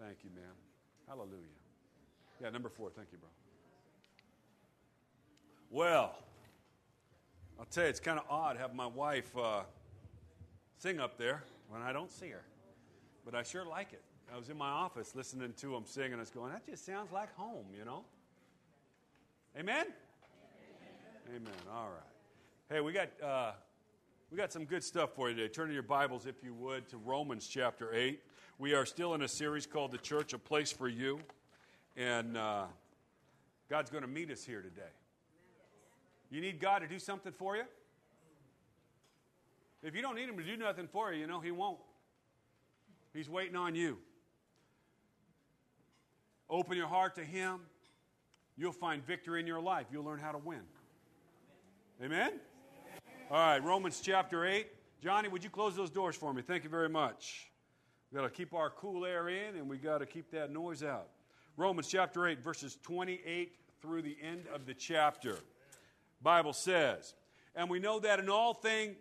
Thank you, ma'am. Hallelujah. Yeah, number 4. Thank you, bro. Well, I'll tell you, it's kind of odd having my wife sing up there when I don't see her. But I sure like it. I was in my office listening to them sing, and I was going, that just sounds like home, you know? Amen? Amen. All right. Hey, we got some good stuff for you today. Turn to your Bibles, if you would, to Romans chapter 8. We are still in a series called The Church, A Place for You. And God's going to meet us here today. You need God to do something for you? If you don't need Him to do nothing for you, you know, He won't. He's waiting on you. Open your heart to Him. You'll find victory in your life. You'll learn how to win. Amen? All right, Romans chapter 8. Johnny, would you close those doors for me? Thank you very much. We've got to keep our cool air in, and we've got to keep that noise out. Romans chapter 8, verses 28 through the end of the chapter. Bible says, and we know that in all things,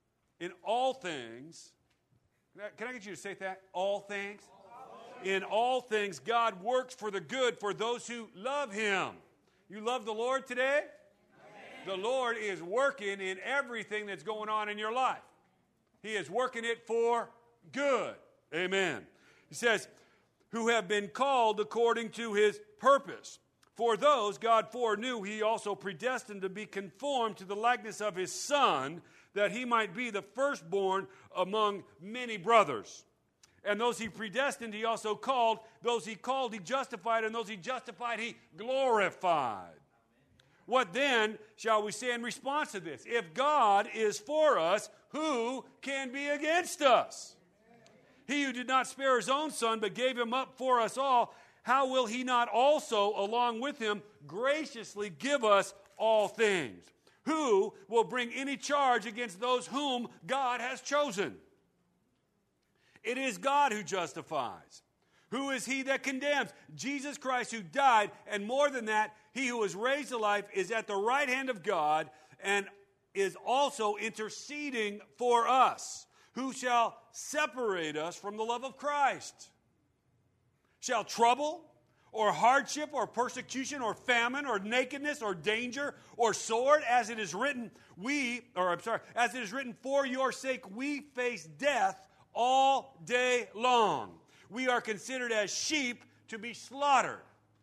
can I get you to say that? All things? In all things, God works for the good for those who love Him. You love the Lord today? Amen. The Lord is working in everything that's going on in your life. He is working it for good. Amen. He says, who have been called according to His purpose. For those God foreknew, He also predestined to be conformed to the likeness of His Son, that He might be the firstborn among many brothers. And those He predestined, He also called. Those He called, He justified. And those He justified, He glorified. Amen. What then shall we say in response to this? If God is for us, who can be against us? He who did not spare His own Son, but gave Him up for us all, how will He not also, along with Him, graciously give us all things? Who will bring any charge against those whom God has chosen? It is God who justifies. Who is he that condemns? Jesus Christ, who died, and more than that, He who was raised to life is at the right hand of God and is also interceding for us. Who shall separate us from the love of Christ? Shall trouble, or hardship, or persecution, or famine, or nakedness, or danger, or sword, as it is written, as it is written, for your sake we face death all day long. We are considered as sheep to be slaughtered.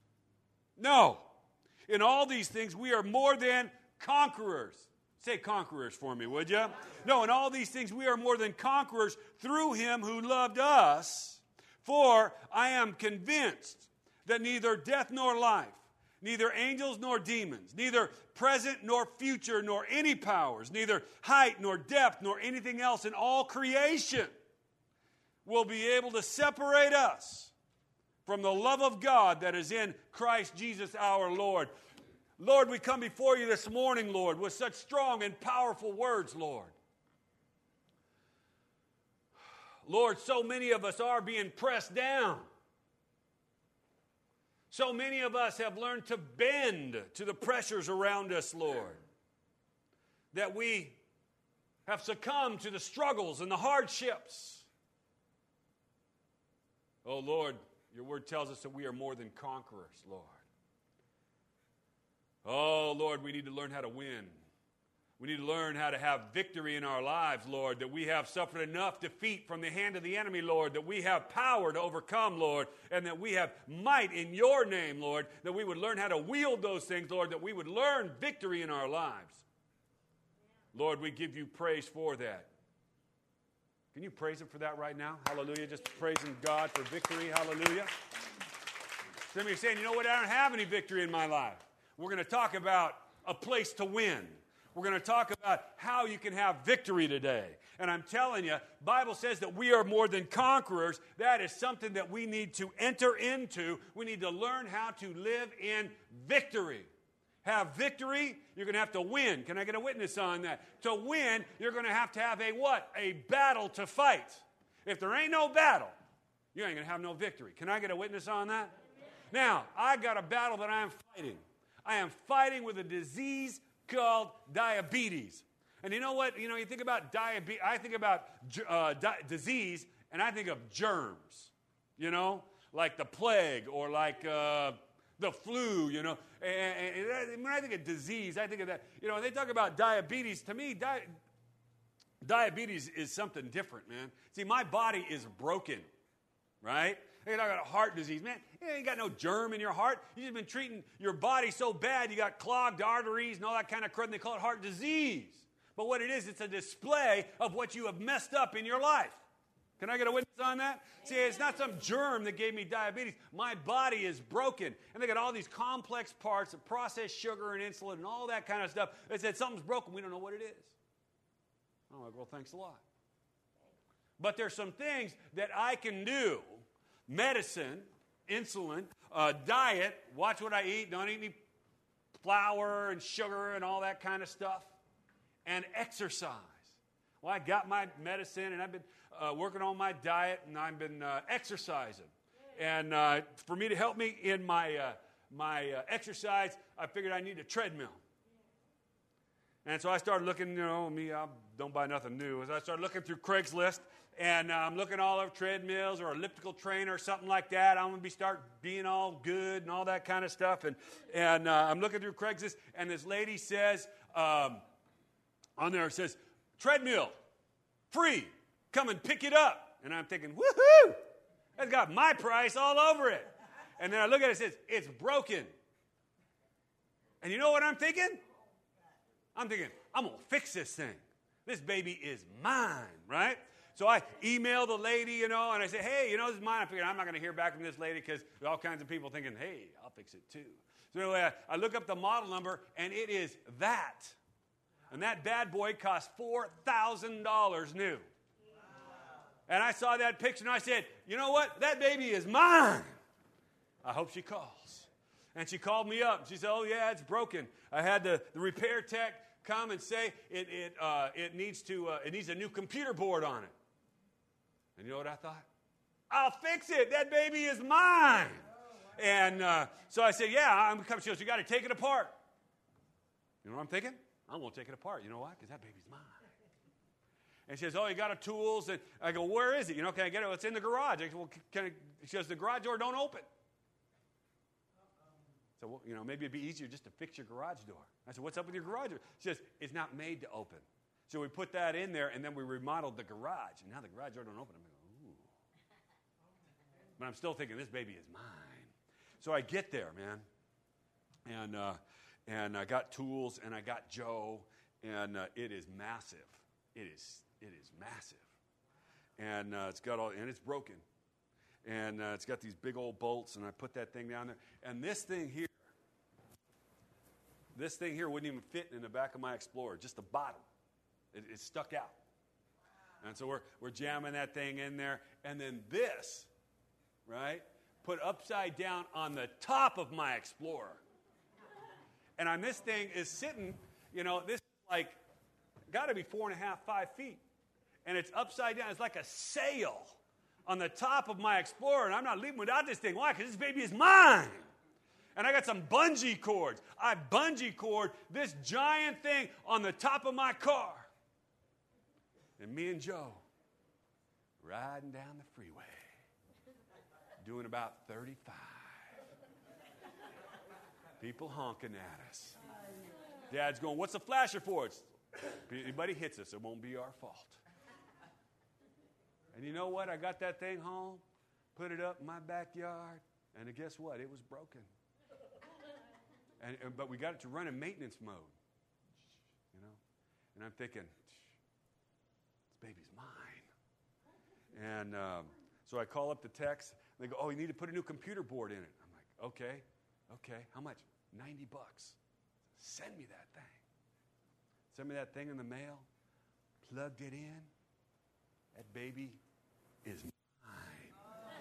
No. In all these things we are more than conquerors. Say conquerors for me, would you? No, in all these things we are more than conquerors through Him who loved us. For I am convinced that neither death nor life, neither angels nor demons, neither present nor future, nor any powers, neither height nor depth, nor anything else in all creation will be able to separate us from the love of God that is in Christ Jesus our Lord. Lord, we come before you this morning, Lord, with such strong and powerful words, Lord. Lord, so many of us are being pressed down. So many of us have learned to bend to the pressures around us, Lord. That we have succumbed to the struggles and the hardships. Oh, Lord, your word tells us that we are more than conquerors, Lord. Oh, Lord, we need to learn how to win. We need to learn how to have victory in our lives, Lord, that we have suffered enough defeat from the hand of the enemy, Lord, that we have power to overcome, Lord, and that we have might in your name, Lord, that we would learn how to wield those things, Lord, that we would learn victory in our lives. Lord, we give you praise for that. Can you praise Him for that right now? Hallelujah. Just praising God for victory. Hallelujah. Some of you are saying, you know what? I don't have any victory in my life. We're going to talk about a place to win. We're going to talk about how you can have victory today. And I'm telling you, the Bible says that we are more than conquerors. That is something that we need to enter into. We need to learn how to live in victory. Have victory, you're going to have to win. Can I get a witness on that? To win, you're going to have a what? A battle to fight. If there ain't no battle, you ain't going to have no victory. Can I get a witness on that? Now, I got a battle that I am fighting. I am fighting with a disease called diabetes. And you know what? You think about diabetes. I think about disease, and I think of germs. like the plague or like the flu, you know. And when I think of disease, I think of that. You know, when they talk about diabetes, to me, diabetes is something different, man. See, my body is broken, right? They talk about heart disease. Man, you ain't got no germ in your heart. You've just been treating your body so bad, you got clogged arteries and all that kind of crud, and they call it heart disease. But what it is, it's a display of what you have messed up in your life. Can I get a witness on that? See, it's not some germ that gave me diabetes. My body is broken. And they got all these complex parts of processed sugar and insulin and all that kind of stuff. They said something's broken. We don't know what it is. I'm like, well, thanks a lot. But there's some things that I can do. Medicine, insulin, diet, watch what I eat, don't eat any flour and sugar and all that kind of stuff, and exercise. Well, I got my medicine, and I've been working on my diet, and I've been exercising. And for me to help me in my exercise, I figured I need a treadmill. And so I started looking, you know, I don't buy nothing new. As I started looking through Craigslist, and I'm looking all over treadmills or elliptical trainer or something like that. I'm going to start being all good and all that kind of stuff. And I'm looking through Craigslist, and this lady says, on there it says, treadmill, free, come and pick it up. And I'm thinking, woohoo, that's got my price all over it. And then I look at it, it says, it's broken. And you know what I'm thinking? I'm thinking, I'm going to fix this thing. This baby is mine, right? So I email the lady, you know, and I say, hey, you know, this is mine. I figured I'm not going to hear back from this lady because there's all kinds of people thinking, hey, I'll fix it too. So anyway, I look up the model number, and it is that. And that bad boy cost $4,000 new. Wow. And I saw that picture, and I said, you know what? That baby is mine. I hope she calls. And she called me up. She said, oh, yeah, it's broken. I had the repair tech come and say it needs a new computer board on it. And you know what I thought? I'll fix it. That baby is mine. And so I said, yeah, I'm coming. She goes, you got to take it apart. You know what I'm thinking? I'm going to take it apart. You know why? Because that baby's mine. And she says, oh, you got tools. And I go, where is it? You know, can I get it? Well, it's in the garage. I go, well, she says, the garage door don't open. So, well, you know, maybe it'd be easier just to fix your garage door. I said, what's up with your garage door? She says, it's not made to open. So we put that in there, and then we remodeled the garage. And now the garage door don't open. I'm like, ooh. But I'm still thinking, this baby is mine. So I get there, man. And I got tools, and I got Joe, and it is massive. It is massive. And it's got all, and it's broken. And it's got these big old bolts, and I put that thing down there. And this thing here wouldn't even fit in the back of my Explorer, just the bottom. It stuck out. And so we're jamming that thing in there. And then this, right, put upside down on the top of my Explorer. And on this thing is sitting, you know, this is like, got to be 4.5, 5 feet. And it's upside down. It's like a sail on the top of my Explorer. And I'm not leaving without this thing. Why? Because this baby is mine. And I got some bungee cords. I bungee cord this giant thing on the top of my car. And me and Joe riding down the freeway, doing about 35. People honking at us. Dad's going, what's the flasher for? If anybody hits us, it won't be our fault. And you know what? I got that thing home, put it up in my backyard, and guess what? It was broken. But we got it to run in maintenance mode, you know. And I'm thinking, this baby's mine. And so I call up the techs. They go, oh, you need to put a new computer board in it. I'm like, okay. How much? $90. Send me that thing. Send me that thing in the mail. Plugged it in. That baby is mine.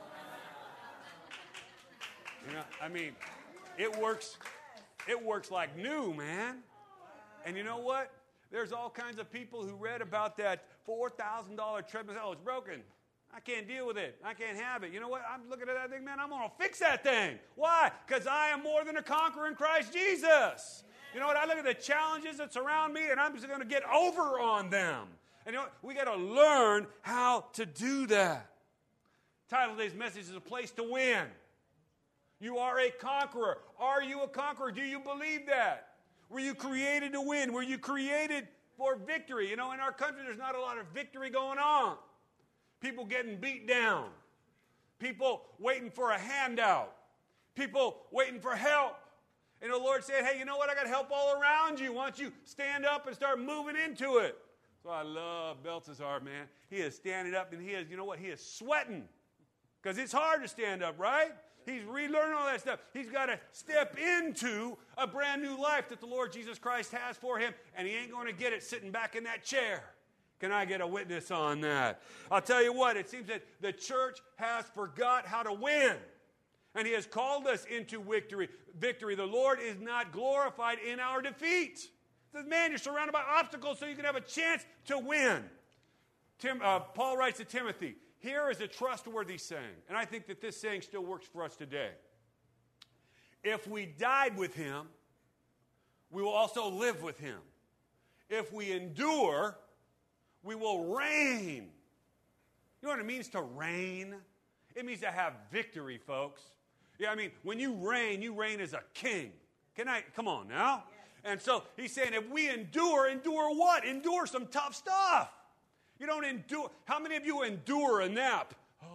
You know, I mean, it works like new, man. And you know what? There's all kinds of people who read about that $4,000 treadmill. Oh, it's broken. I can't deal with it. I can't have it. You know what? I'm looking at that thing, man. I'm going to fix that thing. Why? Because I am more than a conqueror in Christ Jesus. You know what? I look at the challenges that surround me, and I'm just going to get over on them. And you know what? We got to learn how to do that. The title of today's message is A Place to Win. You are a conqueror. Are you a conqueror? Do you believe that? Were you created to win? Were you created for victory? You know, in our country, there's not a lot of victory going on. People getting beat down. People waiting for a handout. People waiting for help. And the Lord said, hey, you know what? I got help all around you. Why don't you stand up and start moving into it? So I love Belteshazzar, man. He is standing up, and he is, you know what? He is sweating. Because it's hard to stand up, right? He's relearning all that stuff. He's got to step into a brand new life that the Lord Jesus Christ has for him, and he ain't going to get it sitting back in that chair. Can I get a witness on that? I'll tell you what, it seems that the church has forgot how to win. And he has called us into victory. The Lord is not glorified in our defeat. He says, man, you're surrounded by obstacles so you can have a chance to win. Paul writes to Timothy, here is a trustworthy saying. And I think that this saying still works for us today. If we died with him, we will also live with him. If we endure, we will reign. You know what it means to reign? It means to have victory, folks. Yeah, I mean, when you reign as a king. Come on now? Yes. And so he's saying if we endure what? Endure some tough stuff. You don't endure. How many of you endure a nap? Oh,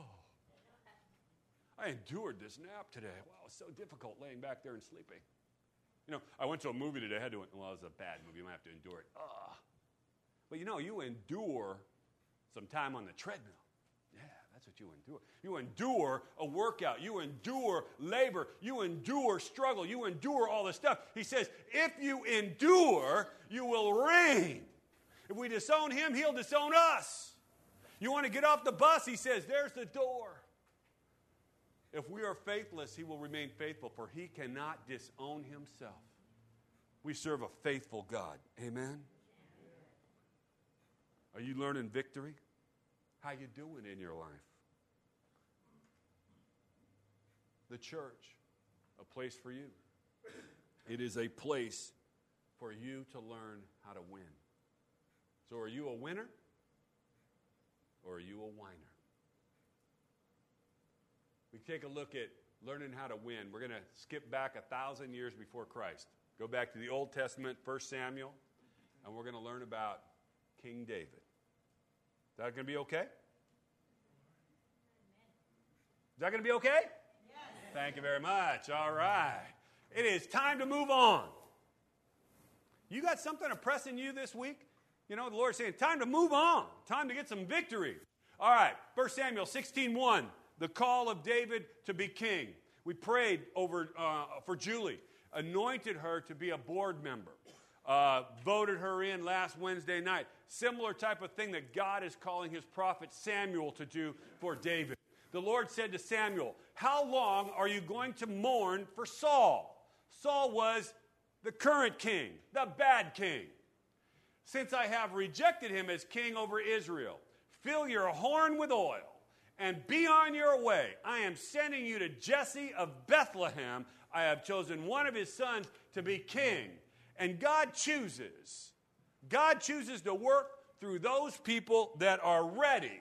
I endured this nap today. Wow, it's so difficult laying back there and sleeping. You know, I went to a movie today. I had to, well, it was a bad movie. You might have to endure it. But you know, you endure some time on the treadmill. That's what you endure. You endure a workout. You endure labor. You endure struggle. You endure all this stuff. He says, if you endure, you will reign. If we disown him, he'll disown us. You want to get off the bus? He says, there's the door. If we are faithless, he will remain faithful, for he cannot disown himself. We serve a faithful God. Amen? Are you learning victory? How you doing in your life? The church, a place for you. It is a place for you to learn how to win. So are you a winner or are you a whiner? We take a look at learning how to win. We're going to skip back 1,000 years before Christ. Go back to the Old Testament, 1 Samuel, and we're going to learn about King David. Is that going to be okay? Is that going to be okay? Yes. Thank you very much. All right. It is time to move on. You got something oppressing you this week? You know, the Lord's saying, time to move on. Time to get some victory. All right. 1 Samuel 16:1, the call of David to be king. We prayed over for Julie, anointed her to be a board member. Voted her in last Wednesday night. Similar type of thing that God is calling his prophet Samuel to do for David. The Lord said to Samuel, how long are you going to mourn for Saul? Saul was the current king, the bad king. Since I have rejected him as king over Israel, fill your horn with oil and be on your way. I am sending you to Jesse of Bethlehem. I have chosen one of his sons to be king. And God chooses to work through those people that are ready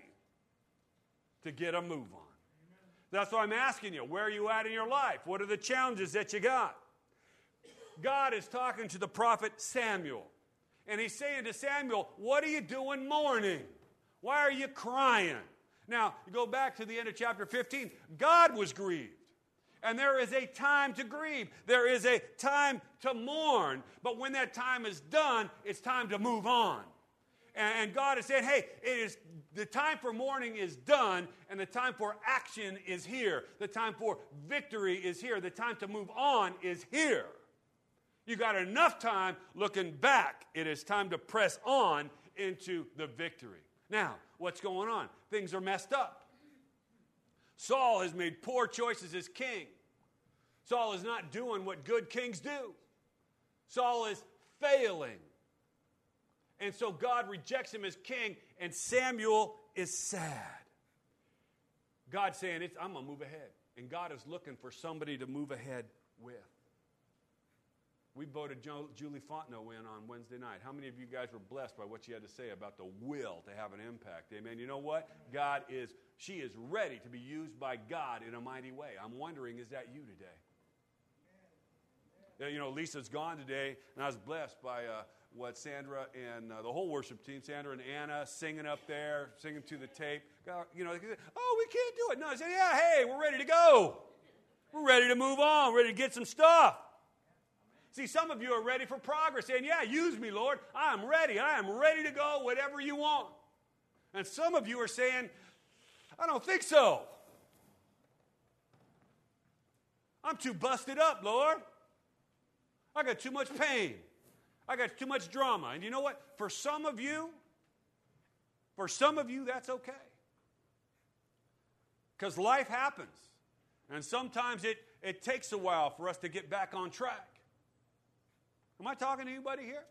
to get a move on. That's why I'm asking you, where are you at in your life? What are the challenges that you got? God is talking to the prophet Samuel. And he's saying to Samuel, what are you doing mourning? Why are you crying? Now, you go back to the end of chapter 15. God was grieved. And there is a time to grieve. There is a time to mourn. But when that time is done, it's time to move on. And God has said, hey, the time for mourning is done, and the time for action is here. The time for victory is here. The time to move on is here. You got enough time looking back. It is time to press on into the victory. Now, what's going on? Things are messed up. Saul has made poor choices as king. Saul is not doing what good kings do. Saul is failing. And so God rejects him as king, and Samuel is sad. God's saying, I'm going to move ahead. And God is looking for somebody to move ahead with. We voted Julie Fontenot in on Wednesday night. How many of you guys were blessed by what she had to say about the will to have an impact? Amen. You know what? She is ready to be used by God in a mighty way. I'm wondering, is that you today? You know, Lisa's gone today, and I was blessed by what Sandra and the whole worship team, Sandra and Anna, singing up there, singing to the tape. You know, they said, oh, we can't do it. No, I said, yeah, hey, we're ready to go. We're ready to move on, ready to get some stuff. See, some of you are ready for progress, saying, yeah, use me, Lord. I am ready. I am ready to go, whatever you want. And some of you are saying, I don't think so. I'm too busted up, Lord. I got too much pain. I got too much drama. And you know what? For some of you, that's okay. Because life happens. And sometimes it takes a while for us to get back on track. Am I talking to anybody here?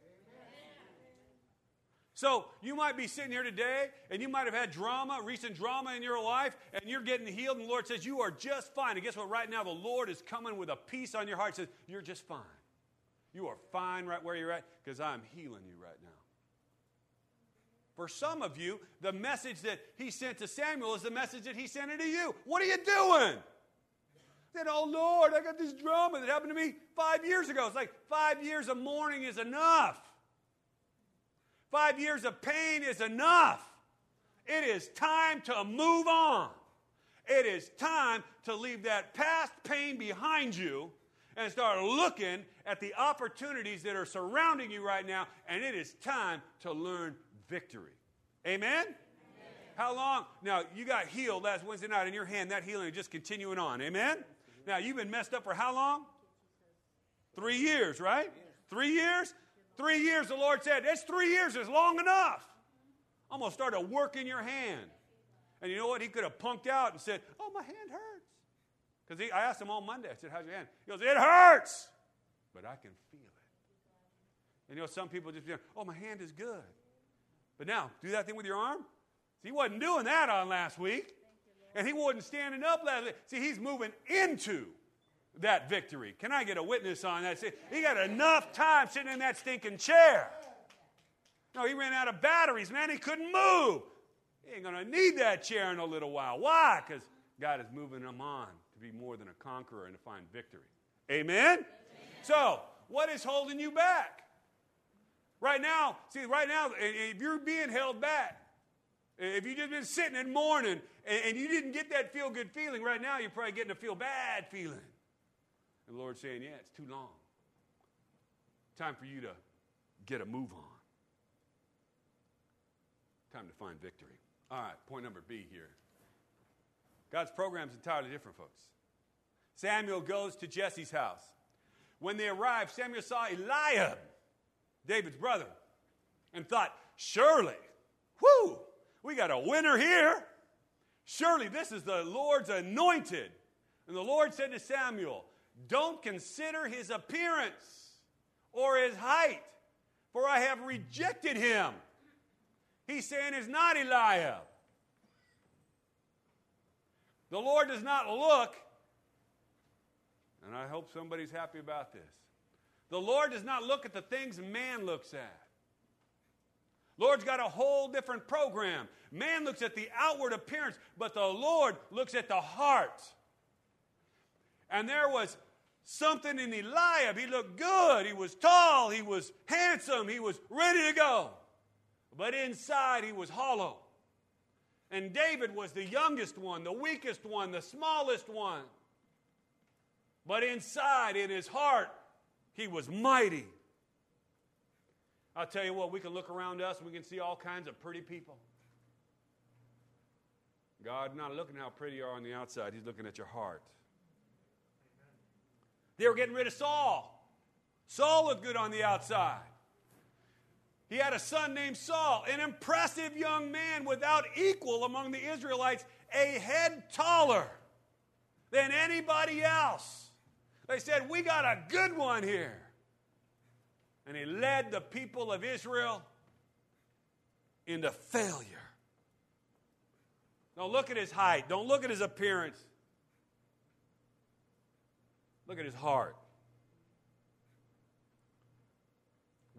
So you might be sitting here today, and you might have had recent drama in your life, and you're getting healed, and the Lord says you are just fine. And guess what? Right now the Lord is coming with a peace on your heart. Says you're just fine. You are fine right where you're at because I'm healing you right now. For some of you, the message that he sent to Samuel is the message that he sent to you. What are you doing? Said, oh, Lord, I got this drama that happened to me 5 years ago. It's like 5 years of mourning is enough. 5 years of pain is enough. It is time to move on. It is time to leave that past pain behind you and start looking at the opportunities that are surrounding you right now, and it is time to learn victory. Amen? How long? Now, you got healed last Wednesday night in your hand. That healing is just continuing on. Amen? Now, you've been messed up for how long? 3 years, right? 3 years? 3 years, the Lord said. That's 3 years is long enough. I'm going to start to work in your hand. And you know what? He could have punked out and said, oh, my hand hurts. Because I asked him on Monday. I said, how's your hand? He goes, it hurts. But I can feel it. And you know, some people just, oh, my hand is good. But now, do that thing with your arm. See, he wasn't doing that on last week. And he wasn't standing up last week. See, he's moving into that victory. Can I get a witness on that? See, he got enough time sitting in that stinking chair. No, he ran out of batteries, man. He couldn't move. He ain't going to need that chair in a little while. Why? Because God is moving him on to be more than a conqueror and to find victory. Amen? So, what is holding you back? Right now, if you're being held back, if you've just been sitting and mourning and you didn't get that feel-good feeling, right now you're probably getting a feel-bad feeling. And the Lord's saying, yeah, it's too long. Time for you to get a move on. Time to find victory. All right, point number B here. God's program is entirely different, folks. Samuel goes to Jesse's house. When they arrived, Samuel saw Eliab, David's brother, and thought, surely, we got a winner here. Surely this is the Lord's anointed. And the Lord said to Samuel, don't consider his appearance or his height, for I have rejected him. He's saying it's not Eliab. The Lord does not look, and I hope somebody's happy about this. The Lord does not look at the things man looks at. Lord's got a whole different program. Man looks at the outward appearance, but the Lord looks at the heart. And there was something in Eliab. He looked good. He was tall. He was handsome. He was ready to go. But inside he was hollow. And David was the youngest one, the weakest one, the smallest one. But inside, in his heart, he was mighty. I'll tell you what, we can look around us and we can see all kinds of pretty people. God's not looking at how pretty you are on the outside. He's looking at your heart. They were getting rid of Saul. Saul looked good on the outside. He had a son named Saul, an impressive young man without equal among the Israelites, a head taller than anybody else. They said, we got a good one here. And he led the people of Israel into failure. Don't look at his height. Don't look at his appearance. Look at his heart.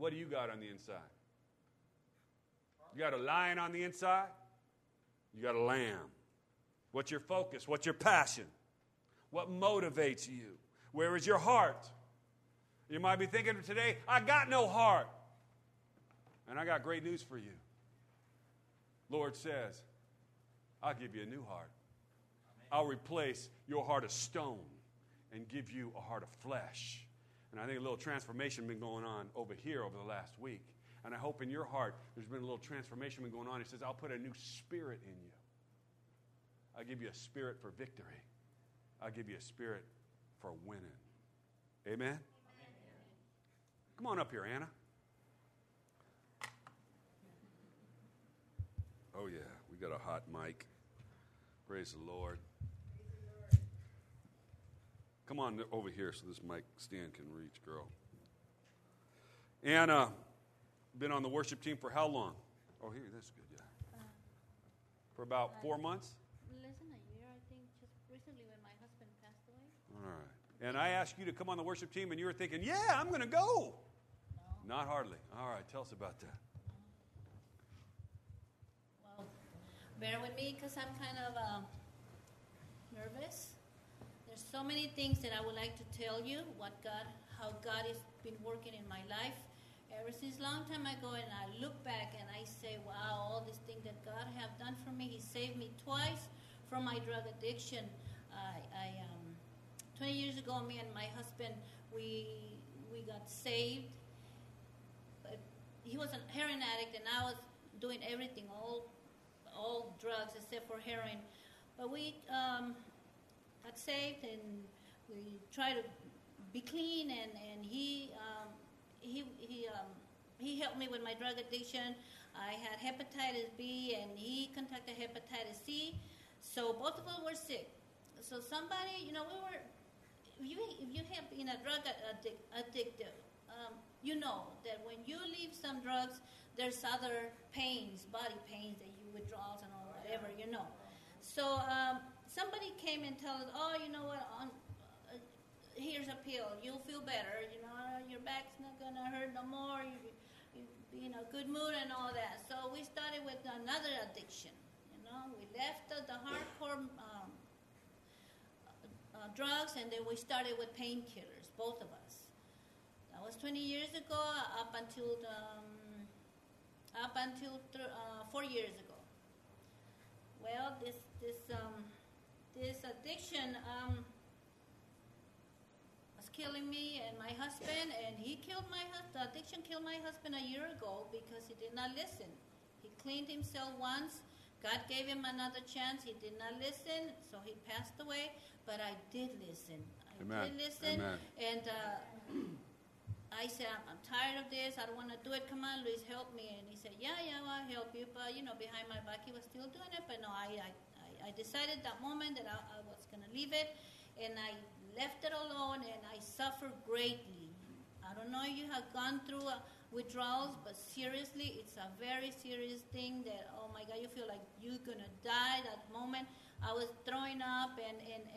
What do you got on the inside? You got a lion on the inside? You got a lamb. What's your focus? What's your passion? What motivates you? Where is your heart? You might be thinking today, I got no heart. And I got great news for you. Lord says, I'll give you a new heart. I'll replace your heart of stone and give you a heart of flesh. And I think a little transformation has been going on over here over the last week. And I hope in your heart there's been a little transformation been going on. He says, I'll put a new spirit in you. I'll give you a spirit for victory. I'll give you a spirit for winning. Amen? Amen. Come on up here, Anna. Oh, yeah, we got a hot mic. Praise the Lord. Come on over here so this mic stand can reach, girl. Anna, been on the worship team for how long? Oh, here, that's good, yeah. For about 4 months? Less than a year, I think, just recently when my husband passed away. All right. And I asked you to come on the worship team, and you were thinking, yeah, I'm going to go. No. Not hardly. All right, tell us about that. Well, bear with me because I'm kind of nervous. There's so many things that I would like to tell you, how God has been working in my life. Ever since a long time ago, and I look back and I say, wow, all these things that God have done for me. He saved me twice from my drug addiction. 20 years ago, me and my husband, we got saved. But he was a heroin addict, and I was doing everything, all drugs except for heroin. But we got saved, and we tried to be clean, and he helped me with my drug addiction. I had hepatitis B, and he contracted hepatitis C. So both of us were sick. So somebody, if you have been a drug addicted, you know that when you leave some drugs, there's other pains, body pains that you withdrawals and all whatever, So somebody came and told us, oh, you know what, here's a pill, you'll feel better, your back's not going to hurt no more, you be in a good mood and all that. So we started with another addiction, we left the hardcore drugs, and then we started with painkillers, both of us. That was 20 years ago, up until 4 years ago. Well, this addiction was killing me and my husband, and the addiction killed my husband a year ago because he did not listen. He cleaned himself once. God gave him another chance. He did not listen, so he passed away. But I did listen. Amen. Amen. And I said, I'm tired of this. I don't want to do it. Come on, Luis, help me. And he said, yeah, I'll help you. But, behind my back, he was still doing it. But no, I decided that moment that I was going to leave it. And I left it alone, and I suffered greatly. I don't know if you have gone through withdrawals, but seriously, it's a very serious thing that, oh my God, you feel like you're going to die that moment. I was throwing up and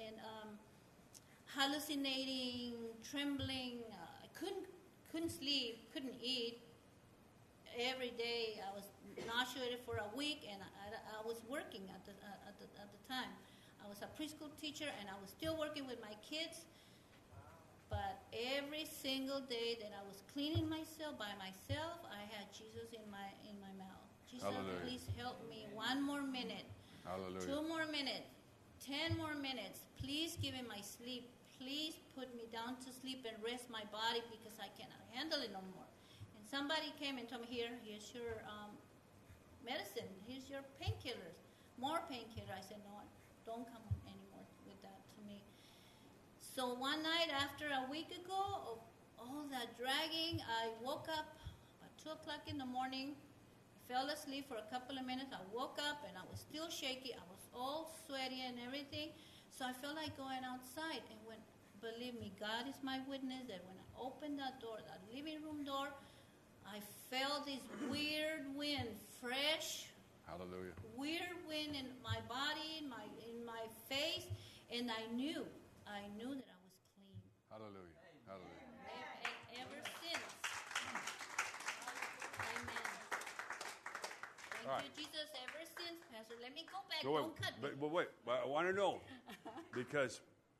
hallucinating, trembling. I couldn't sleep, couldn't eat. Every day I was nauseated for a week, and I was working at the time. I was a preschool teacher, and I was still working with my kids. But every single day that I was cleaning myself by myself, I had Jesus in my mouth. Jesus, hallelujah. Please help me 1 more minute. Hallelujah. 2 more minutes. 10 more minutes. Please give me my sleep. Please put me down to sleep and rest my body because I cannot handle it no more. And somebody came and told me, here's your medicine. Here's your painkillers. More painkillers. I said, no, don't come anymore with that to me. So one night after a week ago of all that dragging, I woke up about 2 o'clock in the morning. I fell asleep for a couple of minutes. I woke up and I was still shaky. I was all sweaty and everything. So I felt like going outside. And believe me, God is my witness that when I opened that door, that living room door, I felt this weird wind, fresh, hallelujah, weird wind in my body, in my face, and I knew that I was clean. Hallelujah. Hallelujah. And ever since, Thank All right. you, Jesus. Ever since, Pastor, let me go back. So Don't cut me. but wait, I want to know, because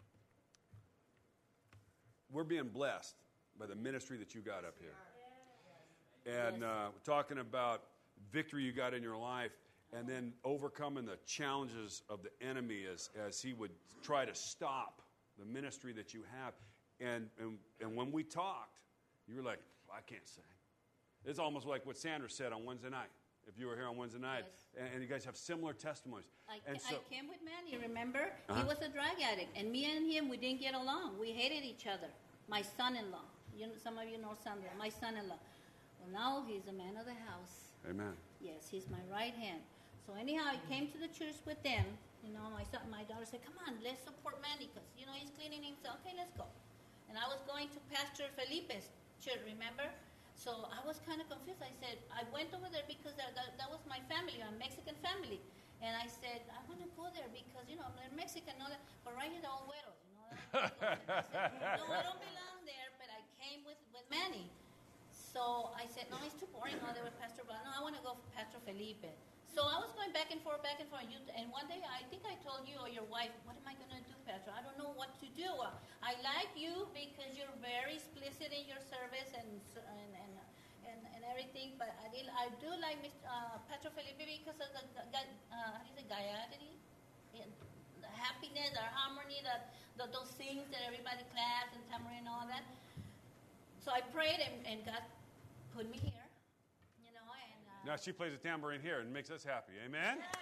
we're being blessed by the ministry that you got up here. And we're talking about victory you got in your life, and then overcoming the challenges of the enemy as he would try to stop the ministry that you have. And when we talked, you were like, I can't sing. It's almost like what Sandra said on Wednesday night, if you were here on Wednesday night. Yes. And you guys have similar testimonies. I So, came with Manny, remember? He was a drug addict, and me and him, we didn't get along. We hated each other. My son-in-law. Some of you know Sandra, my son-in-law. Well, now he's a man of the house. amen. Yes, he's my right hand. So anyhow, I came to the church with them. My daughter said, come on, let's support Manny, because, he's cleaning himself. Okay, let's go. And I was going to Pastor Felipe's church, remember? So I was kind of confused. I said, I went over there because that was my family, a Mexican family. And I said, I want to go there because, I'm Mexican, all that, but right here, the old güeros, I said, no, I don't belong there, but I came with Manny. So I said, no, it's too boring. No, there was Pastor Blanc. No, I want to go for Pastor Felipe. So I was going back and forth. And one day, I think I told you or your wife, what am I going to do, Pastor? I don't know what to do. I like you because you're very explicit in your service and everything. But I do like Pastor Felipe because of the gaiety, the happiness, the harmony, those things that everybody claps and tambourine and all that. So I prayed and God put me here. Now she plays a tambourine here and makes us happy. Amen? Yes.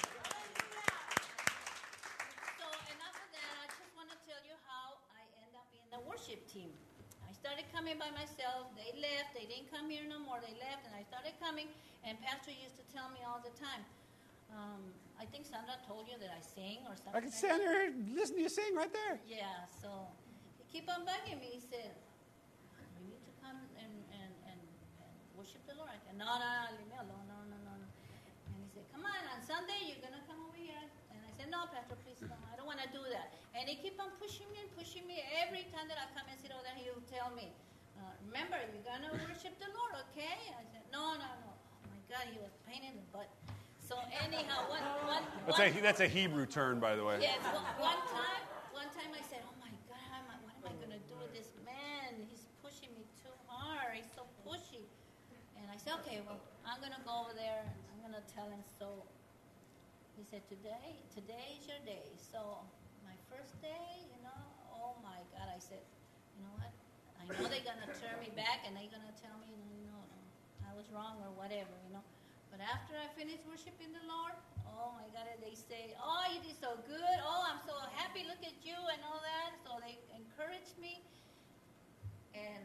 So enough of that. I just want to tell you how I end up in the worship team. I started coming by myself. They left. They didn't come here no more. They left, and I started coming. And Pastor used to tell me all the time. I think Sandra told you that I sing or something. I can stand here and listen to you sing right there. Yeah, so he keep on bugging me. He said, you need to come and worship the Lord. I said, no, leave me alone, no. And he said, come on Sunday, you're going to come over here. And I said, no, Pastor, please, no, I don't want to do that. And he keep on pushing me. Every time that I come and sit over there, he will tell me, remember, you're going to worship the Lord, okay? I said, no. Oh, my God, he was pain in the butt. So anyhow, That's a Hebrew term, by the way. Yes, one time I said, oh my God, what am I going to do with this man? He's pushing me too hard. He's so pushy. And I said, okay, well, I'm going to go over there and I'm going to tell him so. He said, today is your day. So my first day, oh my God, I said, you know what? I know they're going to turn me back and they're going to tell me, no, I was wrong or whatever, But after I finished worshiping the Lord, oh my God, they say, oh, you did so good. Oh, I'm so happy. Look at you and all that. So they encouraged me. And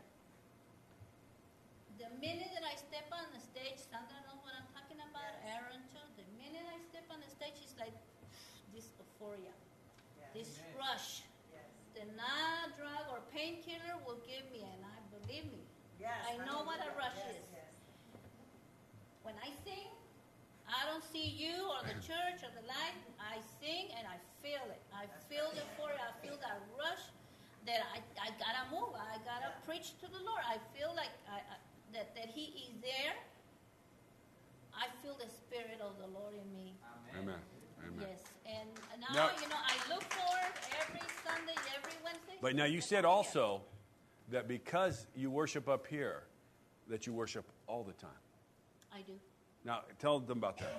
the minute that I step on the stage, Sandra knows what I'm talking about, Aaron too. The minute I step on the stage, it's like this euphoria, this rush. The non-drug or painkiller will give me, and I believe me. I know what a rush is. When I sing, I don't see you or the church or the light. I sing and I feel it. I feel the euphoria. I feel that rush that I gotta move. I gotta preach to the Lord. I feel like that He is there. I feel the Spirit of the Lord in me. Amen. Yes, and now I look forward every Sunday, every Wednesday. But now you said also that because you worship up here, that you worship all the time. I do. Now, tell them about that.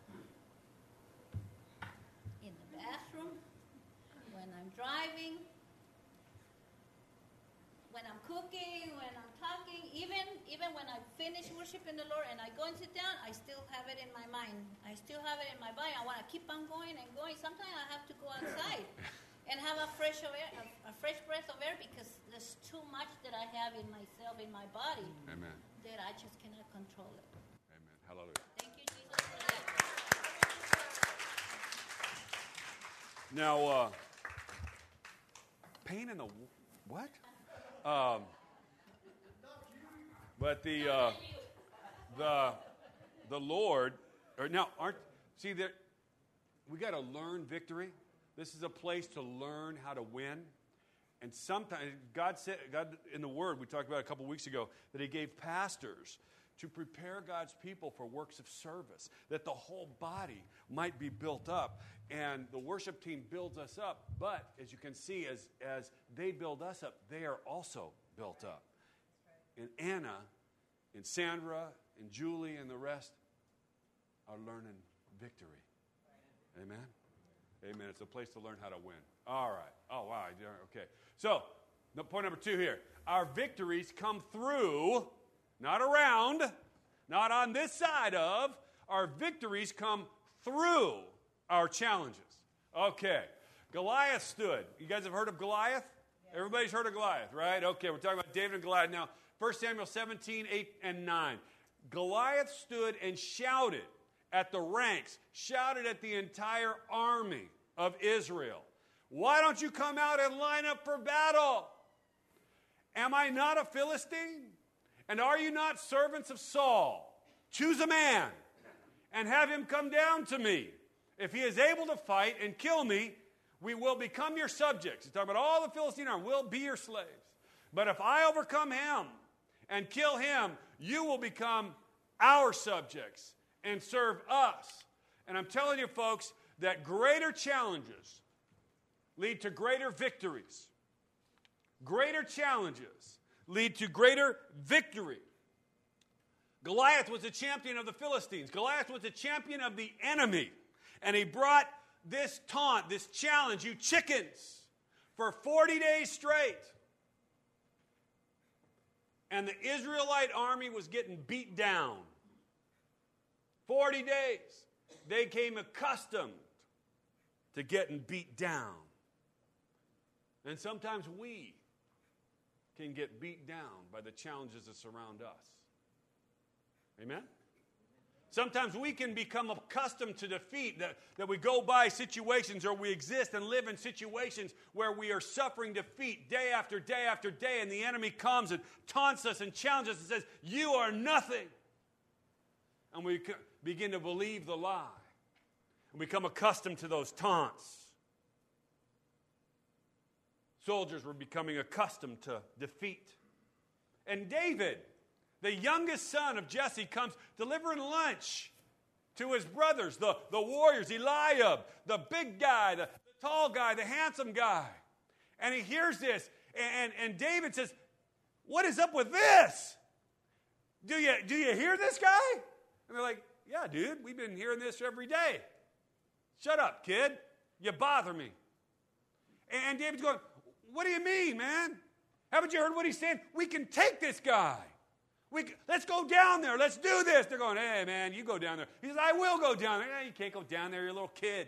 In the bathroom, when I'm driving, when I'm cooking, when I'm talking, even when I finish worshiping the Lord and I go and sit down, I still have it in my mind. I still have it in my body. I want to keep on going and going. Sometimes I have to go outside and have a fresh breath of air because there's too much that I have in myself, in my body, Amen. that I just cannot control it. Amen. Hallelujah. Thank you, Jesus, for that. Now, pain in the what? But the Lord, we got to learn victory. This is a place to learn how to win. And sometimes God in the Word, we talked about a couple weeks ago, that He gave pastors to prepare God's people for works of service, that the whole body might be built up. And the worship team builds us up, but as you can see, as they build us up, they are also built up. And Anna and Sandra and Julie and the rest are learning victory. Amen? Amen. It's a place to learn how to win. All right. Oh, wow. Okay. So, point number 2 here. Our victories come through, not around, not on this side of. Our victories come through our challenges. Okay. Goliath stood. You guys have heard of Goliath? Yeah. Everybody's heard of Goliath, right? Okay, we're talking about David and Goliath. Now, 1 Samuel 17, 8 and 9. Goliath stood and shouted at the ranks, shouted at the entire army of Israel. Why don't you come out and line up for battle? Am I not a Philistine? And are you not servants of Saul? Choose a man and have him come down to me. If he is able to fight and kill me, we will become your subjects. He's talking about all the Philistine army will be your slaves. But if I overcome him and kill him, you will become our subjects and serve us. And I'm telling you, folks, that greater challenges lead to greater victories. Greater challenges lead to greater victory. Goliath was a champion of the Philistines. Goliath was a champion of the enemy. And he brought this taunt, this challenge, you chickens, for 40 days straight. And the Israelite army was getting beat down. 40 days. They came accustomed to getting beat down. And sometimes we can get beat down by the challenges that surround us. Amen? Sometimes we can become accustomed to defeat, that we go by situations or we exist and live in situations where we are suffering defeat day after day after day, and the enemy comes and taunts us and challenges us and says, you are nothing. And we begin to believe the lie and become accustomed to those taunts. Soldiers were becoming accustomed to defeat. And David, the youngest son of Jesse, comes delivering lunch to his brothers, the warriors, Eliab, the big guy, the tall guy, the handsome guy. And he hears this, and David says, what is up with this? Do you hear this guy? And they're like, yeah, dude, we've been hearing this every day. Shut up, kid. You bother me. And David's going, what do you mean, man? Haven't you heard what he's saying? We can take this guy. Let's go down there. Let's do this. They're going, hey, man, you go down there. He says, I will go down there. You can't go down there. You're a little kid.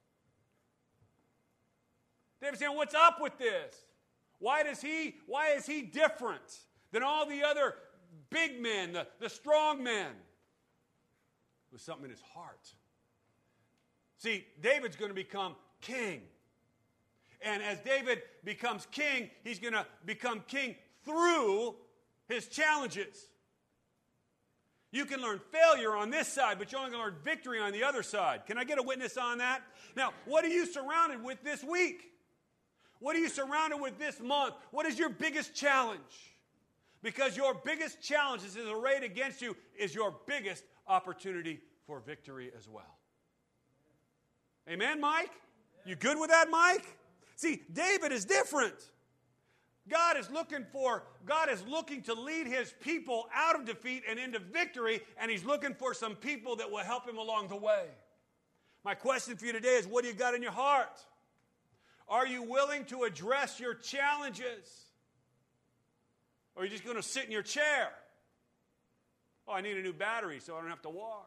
David's saying, what's up with this? Why is he different than all the other big men, the strong men? It was something in his heart. See, David's going to become king. And as David becomes king, he's going to become king through his challenges. You can learn failure on this side, but you're only going to learn victory on the other side. Can I get a witness on that? Now, what are you surrounded with this week? What are you surrounded with this month? What is your biggest challenge? Because your biggest challenge is arrayed against you is your biggest opportunity for victory as well. Amen, Mike? You good with that, Mike? See, David is different. God is looking to lead his people out of defeat and into victory, and he's looking for some people that will help him along the way. My question for you today is, what do you got in your heart? Are you willing to address your challenges? Or are you just going to sit in your chair? Oh, I need a new battery so I don't have to walk.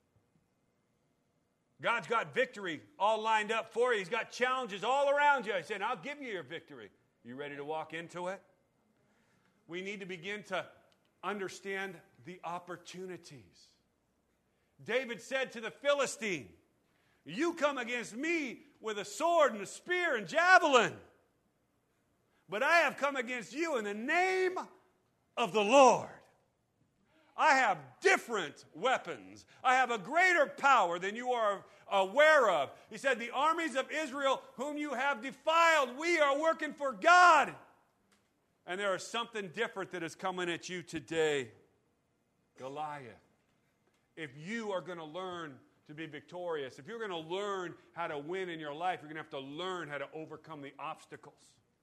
God's got victory all lined up for you. He's got challenges all around you. He said, I'll give you your victory. You ready to walk into it? We need to begin to understand the opportunities. David said to the Philistine, you come against me with a sword and a spear and javelin, but I have come against you in the name of the Lord. I have different weapons. I have a greater power than you are aware of. He said, the armies of Israel whom you have defiled, we are working for God. And there is something different that is coming at you today. Goliath. If you are going to learn to be victorious, if you're going to learn how to win in your life, you're going to have to learn how to overcome the obstacles.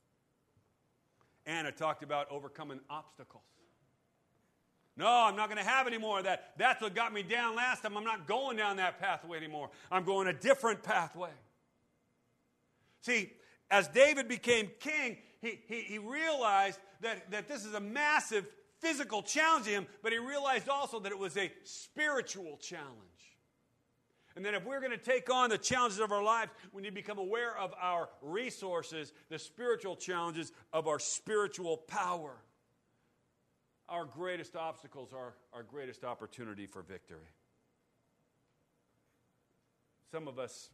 Anna talked about overcoming obstacles. No, I'm not going to have any more of that. That's what got me down last time. I'm not going down that pathway anymore. I'm going a different pathway. See, as David became king, he realized that this is a massive physical challenge to him, but he realized also that it was a spiritual challenge. And that if we're going to take on the challenges of our lives, we need to become aware of our resources, the spiritual challenges of our spiritual power. Our greatest obstacles are our greatest opportunity for victory. Some of us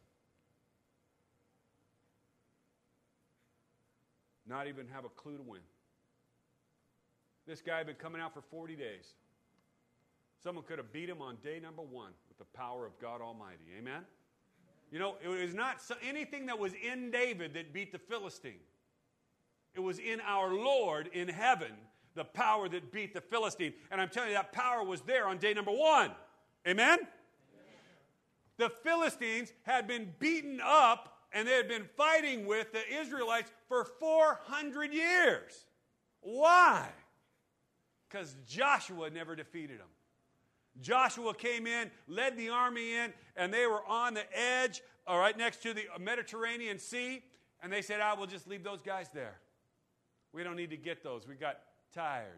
not even have a clue to win. This guy had been coming out for 40 days. Someone could have beat him on day number 1 with the power of God Almighty. Amen? You know, it was not anything that was in David that beat the Philistine. It was in our Lord in heaven, the power that beat the Philistine. And I'm telling you, that power was there on day number 1. Amen? The Philistines had been beaten up, and they had been fighting with the Israelites for 400 years. Why? Because Joshua never defeated them. Joshua came in, led the army in, and they were on the edge, right next to the Mediterranean Sea, and they said, we'll just leave those guys there. We don't need to get those. We got tired.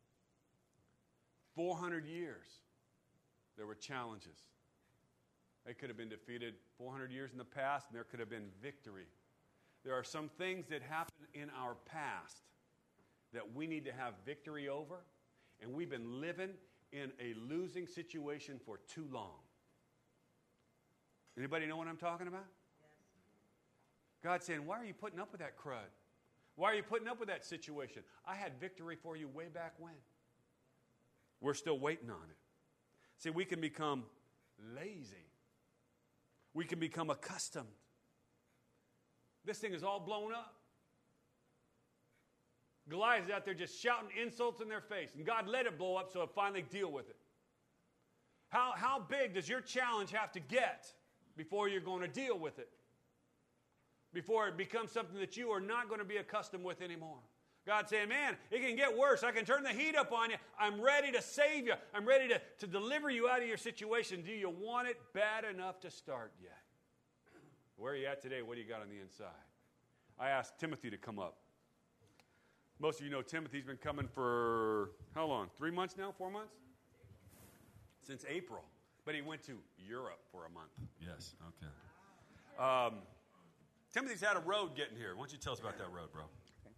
400 years, there were challenges. They could have been defeated 400 years in the past, and there could have been victory. There are some things that happen in our past that we need to have victory over, and we've been living in a losing situation for too long. Anybody know what I'm talking about? Yes. God's saying, why are you putting up with that crud? Why are you putting up with that situation? I had victory for you way back when. We're still waiting on it. See, we can become lazy. We can become accustomed. This thing is all blown up. Goliath is out there just shouting insults in their face, and God let it blow up so he'll finally deal with it. How big does your challenge have to get before you're going to deal with it? Before it becomes something that you are not going to be accustomed with anymore. God's saying, man, it can get worse. I can turn the heat up on you. I'm ready to save you. I'm ready to deliver you out of your situation. Do you want it bad enough to start yet? Where are you at today? What do you got on the inside? I asked Timothy to come up. Most of you know Timothy's been coming for how long? 3 months now? 4 months? Since April. But he went to Europe for a month. Yes, okay. Timothy's had a road getting here. Why don't you tell us about that road, bro? Okay.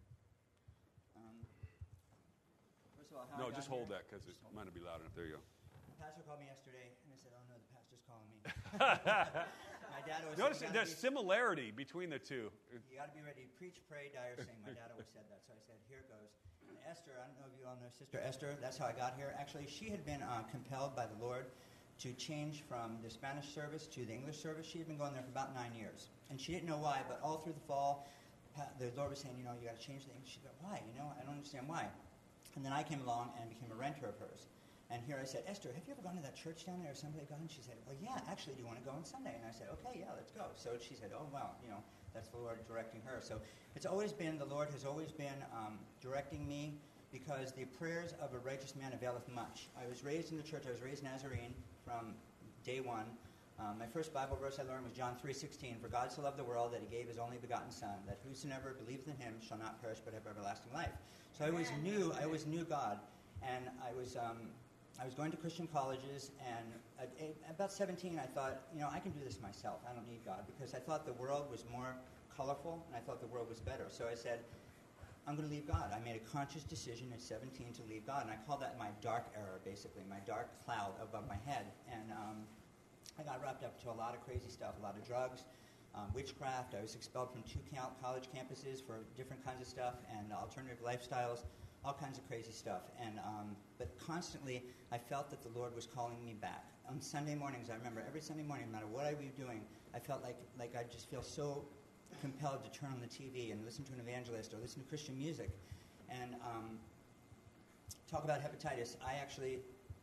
First of all, No, just hold that because it might not be loud enough. There you go. The pastor called me yesterday, and I said, oh, no, the pastor's calling me. My dad always Notice said, the similarity between the two. You got to be ready to preach, pray, die, or sing. My dad always said that, so I said, here it goes. And Esther, I don't know if you all know Sister Esther. That's how I got here. Actually, she had been compelled by the Lord to change from the Spanish service to the English service. She had been going there for about 9 years. And she didn't know why, but all through the fall, the Lord was saying, you got to change the English. She said, why? I don't understand why. And then I came along and became a renter of hers. And here I said, Esther, have you ever gone to that church down there or Assembly of God? And she said, well, yeah, actually, do you want to go on Sunday? And I said, okay, yeah, let's go. So she said, oh, well, that's the Lord directing her. So it's always been, the Lord has always been directing me because the prayers of a righteous man availeth much. I was raised in the church. I was raised Nazarene from day one. My first Bible verse I learned was John 3:16. For God so loved the world that he gave his only begotten Son, that whosoever believes in him shall not perish but have everlasting life. So I always knew God. And I was going to Christian colleges, and at about 17, I thought, I can do this myself. I don't need God, because I thought the world was more colorful, and I thought the world was better. So I said, I'm going to leave God. I made a conscious decision at 17 to leave God, and I call that my dark era, basically, my dark cloud above my head. And I got wrapped up to a lot of crazy stuff, a lot of drugs, witchcraft. I was expelled from 2 college campuses for different kinds of stuff, and alternative lifestyles, all kinds of crazy stuff. And but constantly, I felt that the Lord was calling me back. On Sunday mornings, I remember every Sunday morning, no matter what I was doing, I felt like I'd just feel so compelled to turn on the TV and listen to an evangelist or listen to Christian music. And talk about hepatitis. I actually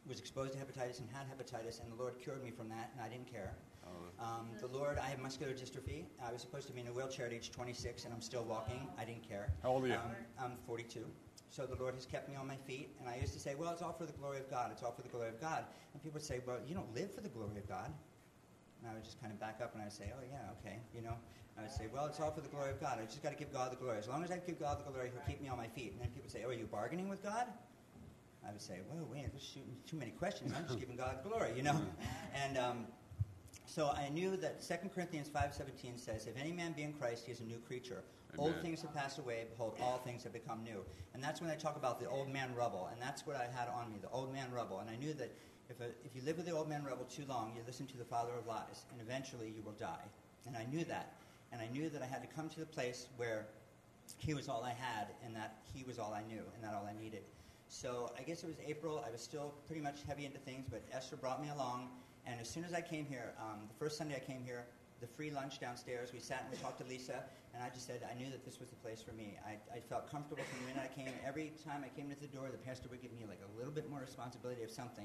was exposed to hepatitis and had hepatitis, and the Lord cured me from that, and I didn't care. The Lord, I have muscular dystrophy. I was supposed to be in a wheelchair at age 26, and I'm still walking. I didn't care. How old are you? I'm 42. So the Lord has kept me on my feet, and I used to say, well, it's all for the glory of God. It's all for the glory of God. And people would say, well, you don't live for the glory of God. And I would just kind of back up, and I would say, oh, yeah, okay, I would say, well, it's all for the glory of God. I just got to give God the glory. As long as I give God the glory, he'll keep me on my feet. And then people would say, oh, are you bargaining with God? I would say, whoa, wait, there's shooting too many questions. I'm just giving God glory, And so I knew that 2 Corinthians 5:17 says, if any man be in Christ, he is a new creature. Amen. Old things have passed away. Behold, all things have become new. And that's when I talk about the old man rubble. And that's what I had on me, the old man rubble. And I knew that if you live with the old man rubble too long, you listen to the father of lies. And eventually you will die. And I knew that. And I knew that I had to come to the place where he was all I had, and that he was all I knew, and that all I needed. So I guess it was April. I was still pretty much heavy into things, but Esther brought me along. And as soon as I came here, the first Sunday I came here, the free lunch downstairs, we sat and we talked to Lisa, and I just said I knew that this was the place for me. I felt comfortable from the minute I came. Every time I came into the door, the pastor would give me like a little bit more responsibility of something,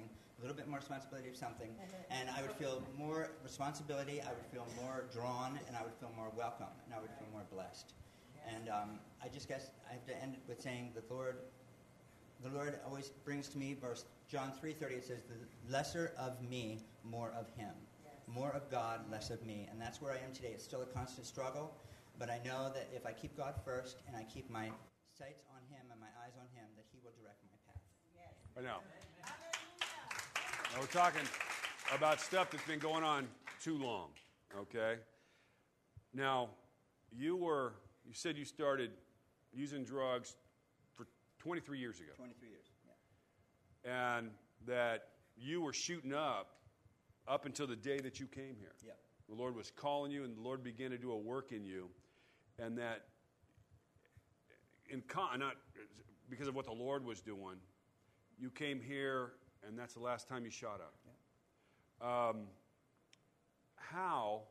and I would feel more responsibility, I would feel more drawn, and I would feel more welcome, and I would feel more blessed. And I just guess I have to end it with saying the Lord always brings to me, verse John 3:30, it says, the lesser of me, more of him. Yes. More of God, less of me. And that's where I am today. It's still a constant struggle, but I know that if I keep God first and I keep my sights on him and my eyes on him, that he will direct my path. Yes. I know. Now we're talking about stuff that's been going on too long, okay? Now, you said you started using drugs for 23 years ago. 23 years, yeah. And that you were shooting up until the day that you came here. Yep. The Lord was calling you, and the Lord began to do a work in you. And that, not because of what the Lord was doing, you came here, and that's the last time you shot up. Yeah. How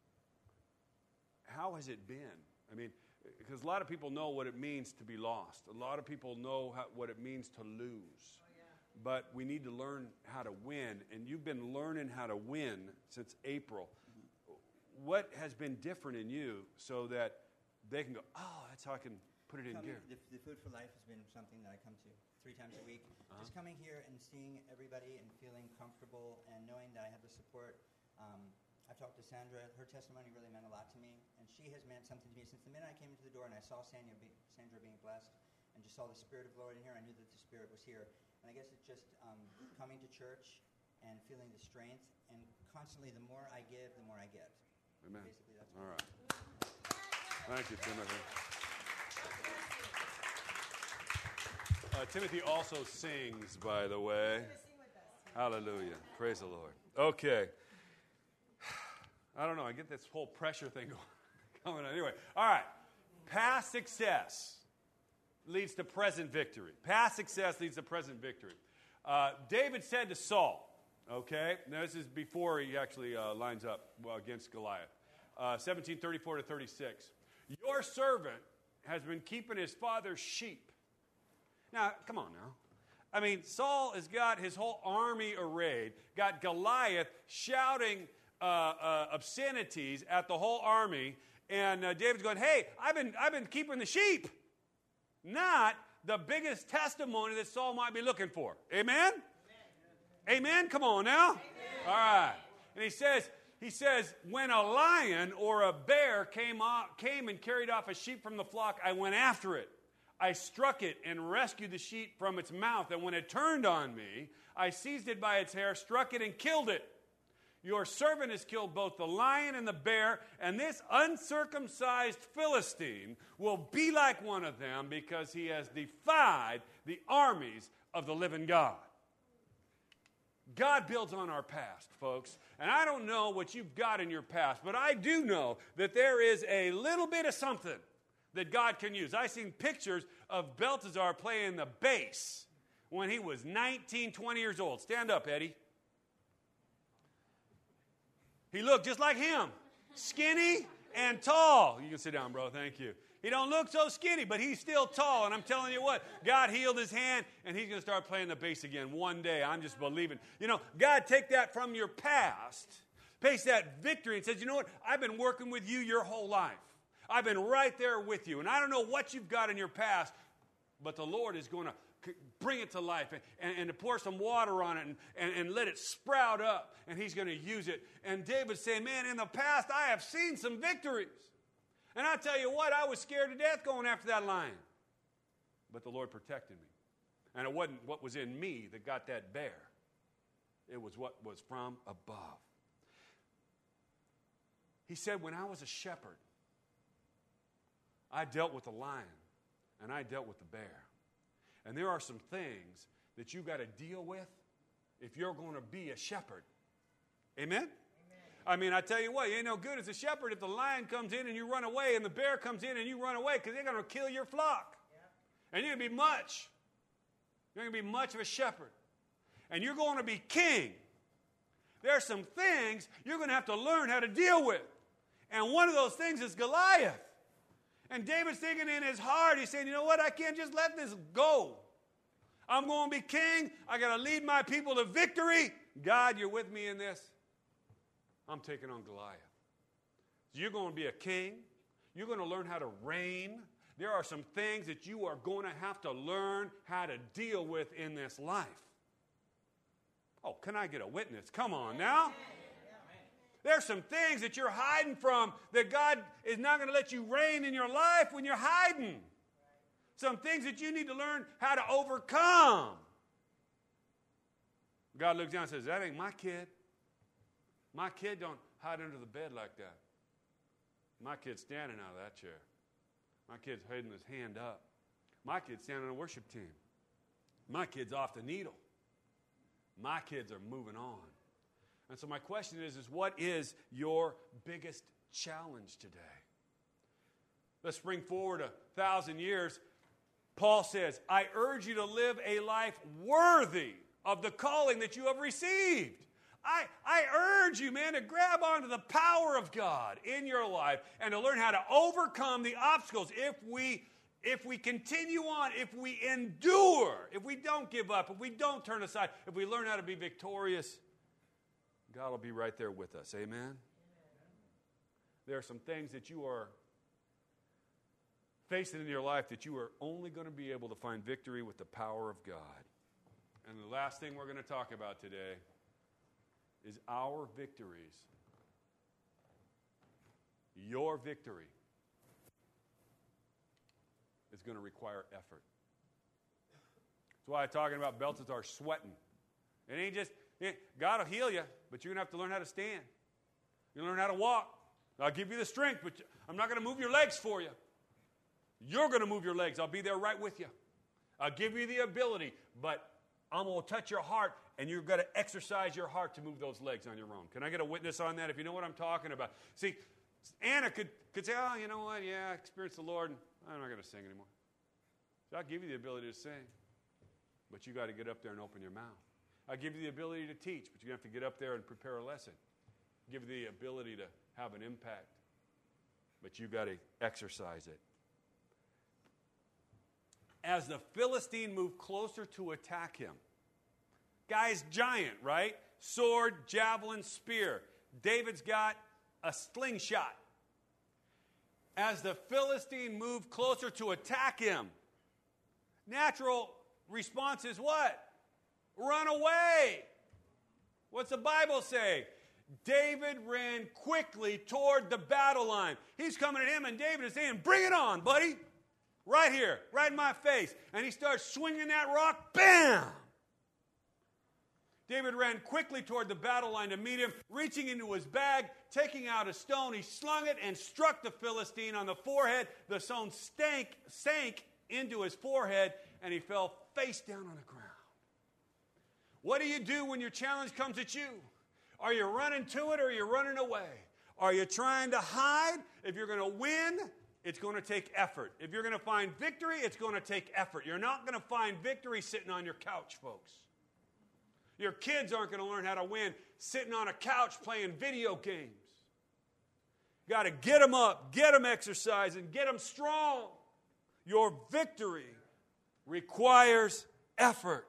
has it been? I mean, because a lot of people know what it means to be lost. A lot of people know what it means to lose. But we need to learn how to win. And you've been learning how to win since April. Mm-hmm. What has been different in you so that they can go, oh, that's how I can put it in gear? The Food for Life has been something that I come to 3 times a week. Uh-huh. Just coming here and seeing everybody and feeling comfortable and knowing that I have the support. I've talked to Sandra. Her testimony really meant a lot to me. And she has meant something to me since the minute I came into the door and I saw Sandra being blessed and just saw the Spirit of the Lord in here. I knew that the Spirit was here. And I guess it's just coming to church and feeling the strength. And constantly, the more I give, the more I get. Amen. Basically, that's all right. Thank you, Timothy. Timothy also sings, by the way. Hallelujah. Praise the Lord. Okay. I don't know. I get this whole pressure thing going on. Anyway, all right. Past success leads to present victory. Past success leads to present victory. David said to Saul, okay, now this is before he actually lines up against Goliath, 17:34-36. Your servant has been keeping his father's sheep. Now, come on now. I mean, Saul has got his whole army arrayed, got Goliath shouting obscenities at the whole army, and David's going, hey, I've been keeping the sheep. Not the biggest testimony that Saul might be looking for. Amen? Amen? Come on now. Amen. All right. And he says, when a lion or a bear came and carried off a sheep from the flock, I went after it. I struck it and rescued the sheep from its mouth. And when it turned on me, I seized it by its hair, struck it, and killed it. Your servant has killed both the lion and the bear, and this uncircumcised Philistine will be like one of them because he has defied the armies of the living God. God builds on our past, folks. And I don't know what you've got in your past, but I do know that there is a little bit of something that God can use. I've seen pictures of Belteshazzar playing the bass when he was 19, 20 years old. Stand up, Eddie. He looked just like him, skinny and tall. You can sit down, bro. Thank you. He don't look so skinny, but he's still tall. And I'm telling you what, God healed his hand, and he's going to start playing the bass again one day. I'm just believing. You know, God, take that from your past, face that victory, and says, you know what? I've been working with you your whole life. I've been right there with you. And I don't know what you've got in your past, but the Lord is going to bring it to life and to pour some water on it and let it sprout up, and he's going to use it. And David's saying, man, in the past I have seen some victories. And I tell you what, I was scared to death going after that lion. But the Lord protected me. And it wasn't what was in me that got that bear. It was what was from above. He said, when I was a shepherd, I dealt with the lion and I dealt with the bear. And there are some things that you got to deal with if you're going to be a shepherd. Amen? I mean, I tell you what, you ain't no good as a shepherd if the lion comes in and you run away and the bear comes in and you run away, because they're going to kill your flock. Yeah. And you're going to be much. You're going to be much of a shepherd. And you're going to be king. There are some things you're going to have to learn how to deal with. And one of those things is Goliath. And David's thinking in his heart, he's saying, you know what, I can't just let this go. I'm going to be king. I got to lead my people to victory. God, you're with me in this. I'm taking on Goliath. You're going to be a king. You're going to learn how to reign. There are some things that you are going to have to learn how to deal with in this life. Oh, can I get a witness? Come on now. There's some things that you're hiding from that God is not going to let you reign in your life when you're hiding. Some things that you need to learn how to overcome. God looks down and says, that ain't my kid. My kid don't hide under the bed like that. My kid's standing out of that chair. My kid's holding his hand up. My kid's standing on a worship team. My kid's off the needle. My kids are moving on. And so my question is what is your biggest challenge today? Let's spring forward 1,000 years. Paul says, I urge you to live a life worthy of the calling that you have received. I urge you, man, to grab onto the power of God in your life and to learn how to overcome the obstacles if we continue on, if we endure, if we don't give up, if we don't turn aside, if we learn how to be victorious, God will be right there with us. Amen? There are some things that you are facing in your life that you are only going to be able to find victory with the power of God. And the last thing we're going to talk about today is our victories. Your victory is going to require effort. That's why I'm talking about Balthazar sweating. It ain't just, God will heal you, but you're going to have to learn how to stand. You're going to learn how to walk. I'll give you the strength, but I'm not going to move your legs for you. You're going to move your legs. I'll be there right with you. I'll give you the ability, but I'm going to touch your heart, and you've got to exercise your heart to move those legs on your own. Can I get a witness on that if you know what I'm talking about? See, Anna could say, oh, you know what, yeah, I experienced the Lord, and I'm not going to sing anymore. So I'll give you the ability to sing, but you got to get up there and open your mouth. I'll give you the ability to teach, but you have to get up there and prepare a lesson. I'll give you the ability to have an impact, but you got to exercise it. As the Philistine moved closer to attack him, guy's giant, right? Sword, javelin, spear. David's got a slingshot. As the Philistine moved closer to attack him, natural response is what? Run away. What's the Bible say? David ran quickly toward the battle line. He's coming at him, and David is saying, bring it on, buddy. Right here, right in my face. And he starts swinging that rock. Bam! David ran quickly toward the battle line to meet him. Reaching into his bag, taking out a stone, he slung it and struck the Philistine on the forehead. The stone sank into his forehead, and he fell face down on the ground. What do you do when your challenge comes at you? Are you running to it or are you running away? Are you trying to hide? If you're going to win, it's going to take effort. If you're going to find victory, it's going to take effort. You're not going to find victory sitting on your couch, folks. Your kids aren't going to learn how to win sitting on a couch playing video games. Got to get them up, get them exercising, get them strong. Your victory requires effort.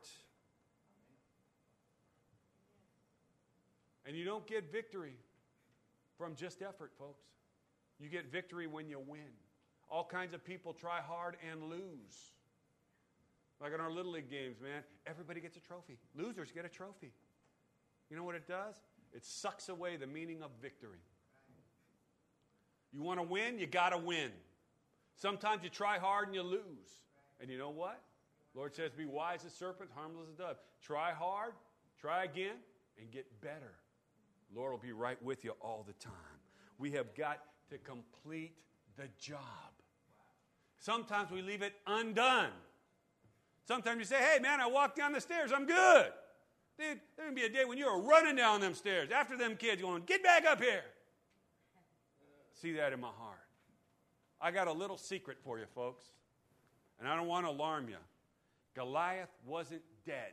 And you don't get victory from just effort, folks. You get victory when you win. All kinds of people try hard and lose. Like in our Little League games, man, everybody gets a trophy. Losers get a trophy. You know what it does? It sucks away the meaning of victory. You want to win, you got to win. Sometimes you try hard and you lose. And you know what? Lord says, be wise as serpent, harmless as a dove. Try hard, try again, and get better. Lord will be right with you all the time. We have got to complete the job. Sometimes we leave it undone. Sometimes you say, hey, man, I walked down the stairs. I'm good. Dude, there's going to be a day when you're running down them stairs after them kids going, get back up here. See that in my heart. I got a little secret for you, folks, and I don't want to alarm you. Goliath wasn't dead.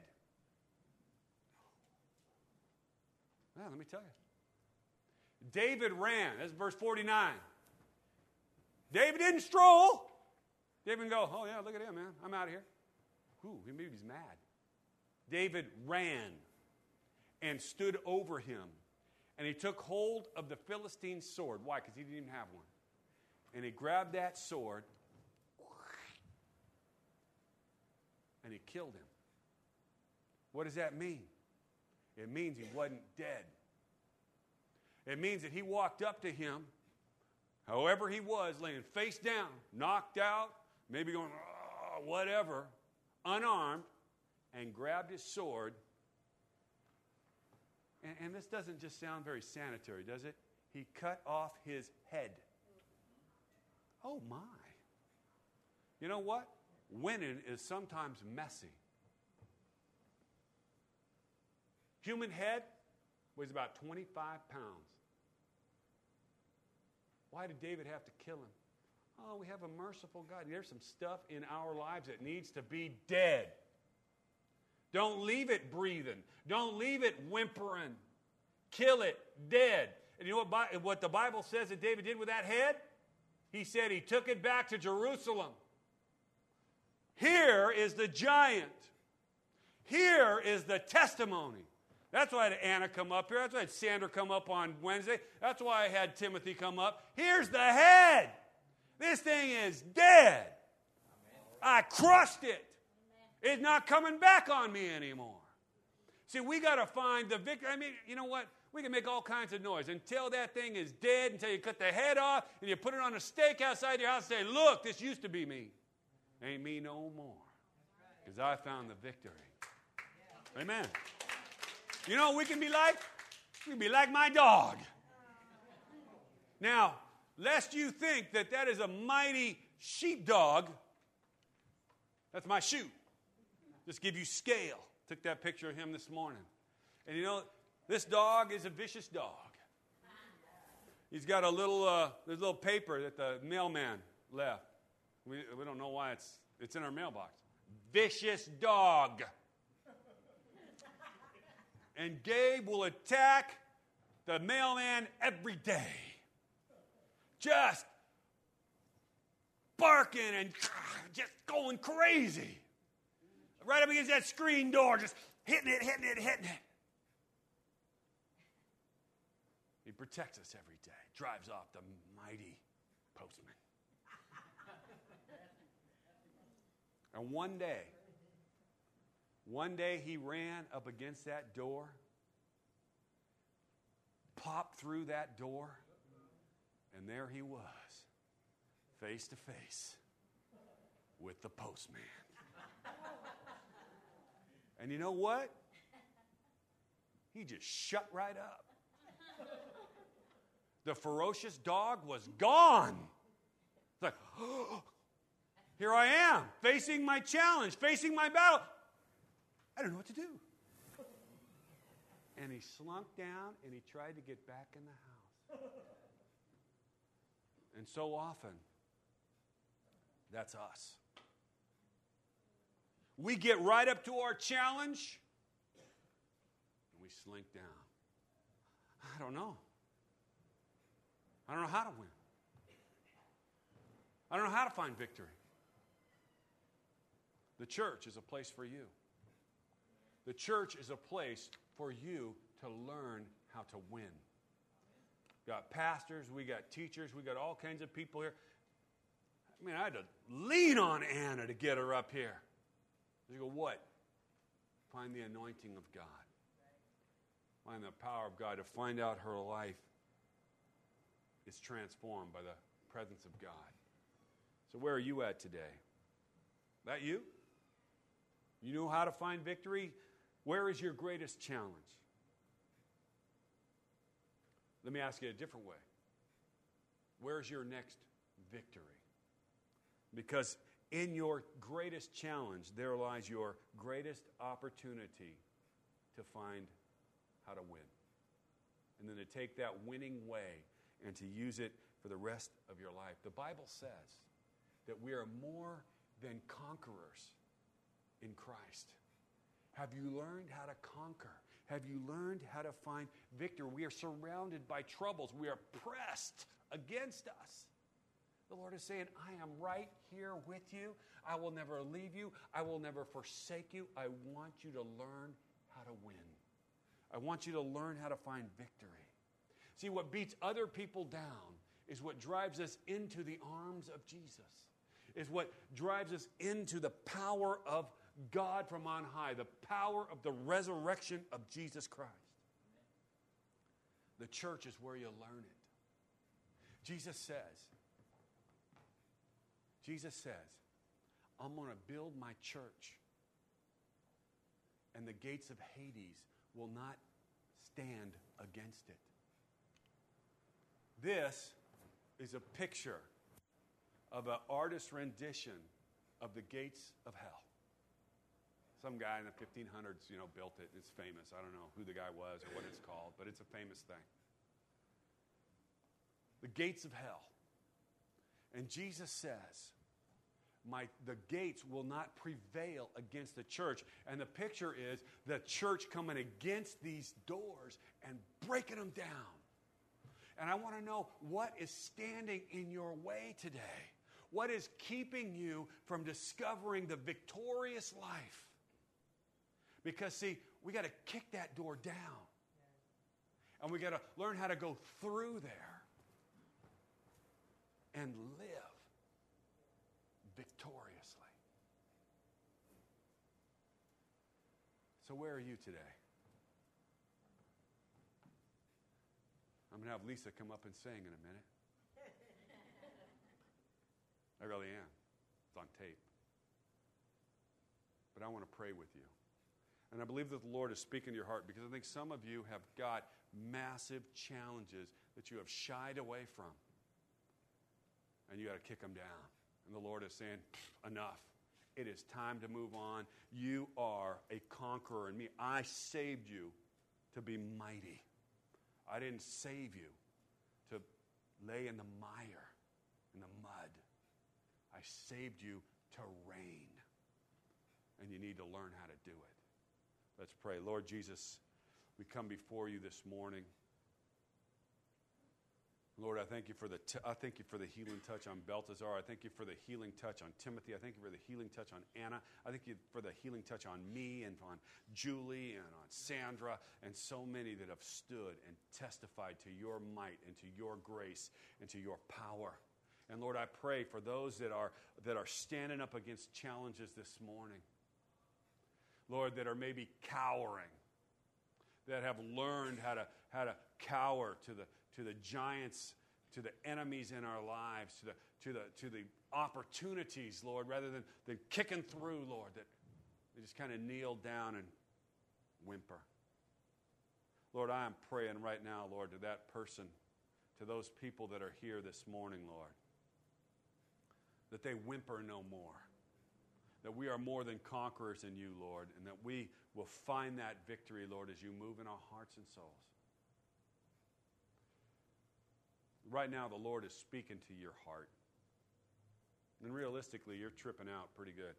Well, let me tell you. David ran. That's verse 49. David didn't stroll. David didn't go, oh, yeah, look at him, man. I'm out of here. Ooh, maybe he's mad. David ran and stood over him. And he took hold of the Philistine's sword. Why? Because he didn't even have one. And he grabbed that sword and he killed him. What does that mean? It means he wasn't dead. It means that he walked up to him, however he was, laying face down, knocked out, maybe going, oh, whatever, unarmed, and grabbed his sword. And this doesn't just sound very sanitary, does it? He cut off his head. Oh, my. You know what? Winning is sometimes messy. Human head weighs about 25 pounds. Why did David have to kill him? Oh, we have a merciful God. There's some stuff in our lives that needs to be dead. Don't leave it breathing. Don't leave it whimpering. Kill it dead. And you know what the Bible says that David did with that head? He said he took it back to Jerusalem. Here is the giant. Here is the testimony. That's why I had Anna come up here. That's why I had Sandra come up on Wednesday. That's why I had Timothy come up. Here's the head. This thing is dead. I crushed it. It's not coming back on me anymore. See, we got to find the victory. I mean, you know what? We can make all kinds of noise until that thing is dead, until you cut the head off and you put it on a stake outside your house and say, look, this used to be me. Ain't me no more. Because I found the victory. Amen. You know what we can be like? We can be like my dog. Now, lest you think that that is a mighty sheepdog, that's my shoe. Just give you scale. Took that picture of him this morning. And you know, this dog is a vicious dog. He's got a little paper that the mailman left. We don't know why it's in our mailbox. Vicious dog. And Gabe will attack the mailman every day. Just barking and just going crazy. Right up against that screen door, just hitting it. He protects us every day. Drives off the mighty postman. And one day he ran up against that door, popped through that door, and there he was, face to face with the postman. And you know what? He just shut right up. The ferocious dog was gone. It's like, oh, here I am, facing my challenge, facing my battle. I don't know what to do. And he slunk down and he tried to get back in the house. And so often, that's us. We get right up to our challenge and we slink down. I don't know. I don't know how to win. I don't know how to find victory. The church is a place for you. The church is a place for you to learn how to win. We got pastors, we got teachers, we got all kinds of people here. I mean, I had to lean on Anna to get her up here. You go, what? Find the anointing of God. Find the power of God to find out her life is transformed by the presence of God. So where are you at today? That you? You know how to find victory? Where is your greatest challenge? Let me ask you a different way. Where's your next victory? Because in your greatest challenge, there lies your greatest opportunity to find how to win. And then to take that winning way and to use it for the rest of your life. The Bible says that we are more than conquerors in Christ. Have you learned how to conquer? Have you learned how to find victory? We are surrounded by troubles. We are pressed against us. The Lord is saying, I am right here with you. I will never leave you. I will never forsake you. I want you to learn how to win. I want you to learn how to find victory. See, what beats other people down is what drives us into the arms of Jesus, is what drives us into the power of God from on high, the power of the resurrection of Jesus Christ. The church is where you learn it. Jesus says, I'm going to build my church, and the gates of Hades will not stand against it. This is a picture of an artist's rendition of the gates of hell. Some guy in the 1500s, built it. It's famous. I don't know who the guy was or what it's called, but it's a famous thing. The gates of hell. And Jesus says, the gates will not prevail against the church. And the picture is the church coming against these doors and breaking them down. And I want to know, what is standing in your way today? What is keeping you from discovering the victorious life? Because, see, we got to kick that door down. And we got to learn how to go through there and live victoriously. So where are you today? I'm going to have Lisa come up and sing in a minute. I really am. It's on tape. But I want to pray with you. And I believe that the Lord is speaking to your heart, because I think some of you have got massive challenges that you have shied away from. And you got to kick them down. And the Lord is saying, enough. It is time to move on. You are a conqueror in me. I saved you to be mighty. I didn't save you to lay in the mire, in the mud. I saved you to reign. And you need to learn how to do it. Let's pray. Lord Jesus, we come before you this morning. Lord, I thank you for the healing touch on Belteshazzar. I thank you for the healing touch on Timothy. I thank you for the healing touch on Anna. I thank you for the healing touch on me and on Julie and on Sandra and so many that have stood and testified to your might and to your grace and to your power. And Lord, I pray for those that are standing up against challenges this morning. Lord, that are maybe cowering, that have learned how to cower to the giants, to the enemies in our lives, to the opportunities, Lord, rather than kicking through, Lord, that they just kind of kneel down and whimper. Lord, I am praying right now, Lord, to that person, to those people that are here this morning, Lord, that they whimper no more. That we are more than conquerors in you, Lord, and that we will find that victory, Lord, as you move in our hearts and souls. Right now, the Lord is speaking to your heart. And realistically, you're tripping out pretty good.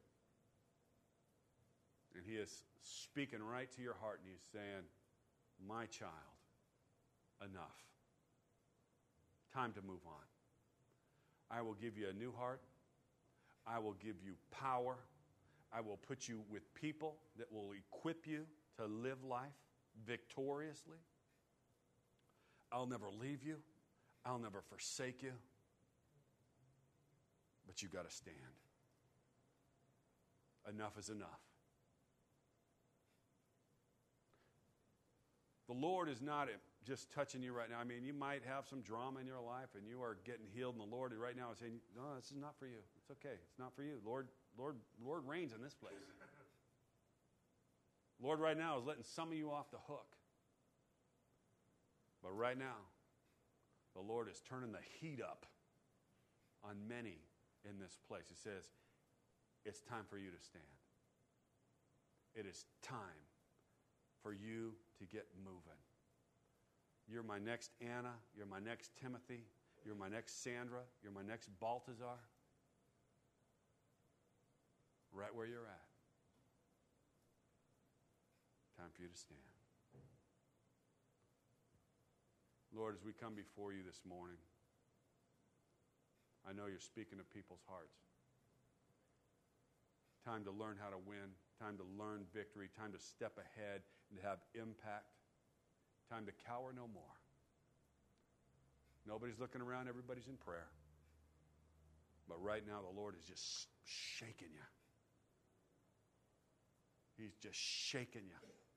And he is speaking right to your heart, and he's saying, my child, enough. Time to move on. I will give you a new heart. I will give you power. I will put you with people that will equip you to live life victoriously. I'll never leave you. I'll never forsake you. But you got to stand. Enough is enough. The Lord is not just touching you right now. I mean, you might have some drama in your life and you are getting healed, and the Lord right now is saying, no, this is not for you. It's okay. It's not for you. Lord reigns in this place. Lord right now is letting some of you off the hook. But right now, the Lord is turning the heat up on many in this place. He says, it's time for you to stand. It is time for you to get moving. You're my next Anna. You're my next Timothy. You're my next Sandra. You're my next Baltazar. Right where you're at. Time for you to stand. Lord, as we come before you this morning, I know you're speaking to people's hearts. Time to learn how to win. Time to learn victory. Time to step ahead and to have impact. Time to cower no more. Nobody's looking around. Everybody's in prayer. But right now, the Lord is just shaking you. He's just shaking you.